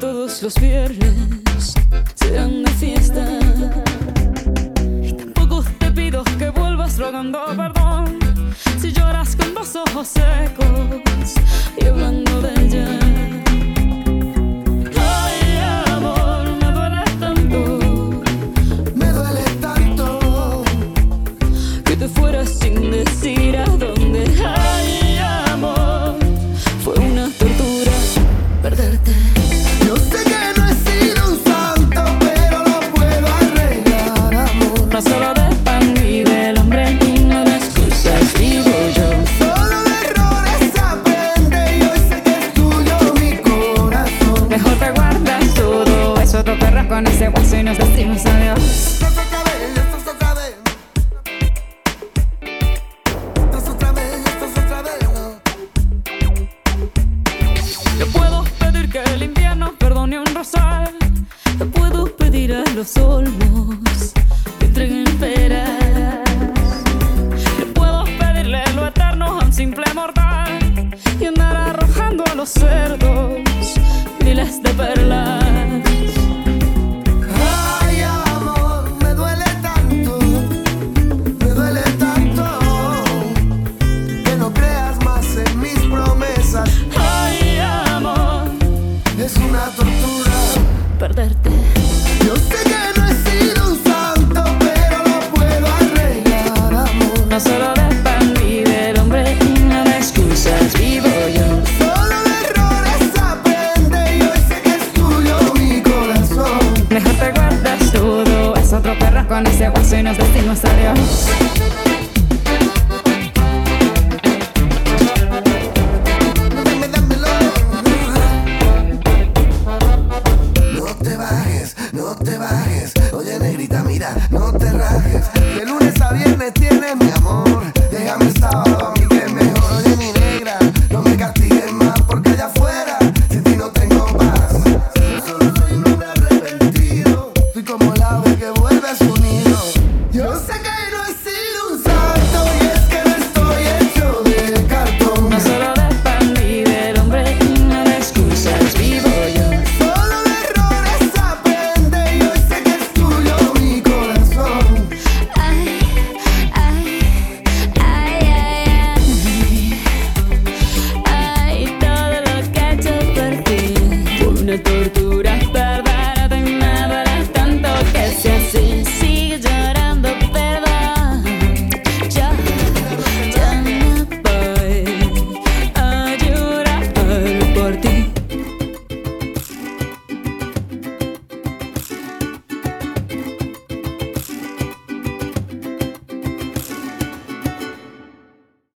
todos los viernes serán de fiesta. Y tampoco te pido que vuelvas rogando perdón si lloras con los ojos secos y hablando de ella. Ay, amor, me duele tanto que te fueras sin decir a dónde. Ay, amor, fue una tortura perderte. Yo sé que no he sido un santo, pero lo puedo arreglar, amor. No solo de pan vive el hombre y no de excusas vivo yo. Solo de errores se aprende y hoy sé que es tuyo mi corazón. Mejor te guardas todo eso, te perras con ese hueso y nos decimos adiós. Esto es otra vez, esto es otra vez. Esto es otra vez, esto es otra vez. Yo puedo pedir que el invierno perdone un rosal. Yo puedo pedir a los olmos que entreguen peras. Yo puedo pedirle lo eterno a un simple mortal y andar arrojando a los cerdos miles de perlas. Ay, amor, me duele tanto que no creas más en mis promesas. Ay, amor, Es una tortura perderte. Yo sé que no he sido un santo, pero lo puedo arreglar, amor. No solo de pan vive el hombre y no de excusas vivo yo. Solo de errores se aprende y hoy sé que es tuyo mi corazón. Mejor te guardas todo, es otro perro con ese hueso y nos decimos adiós.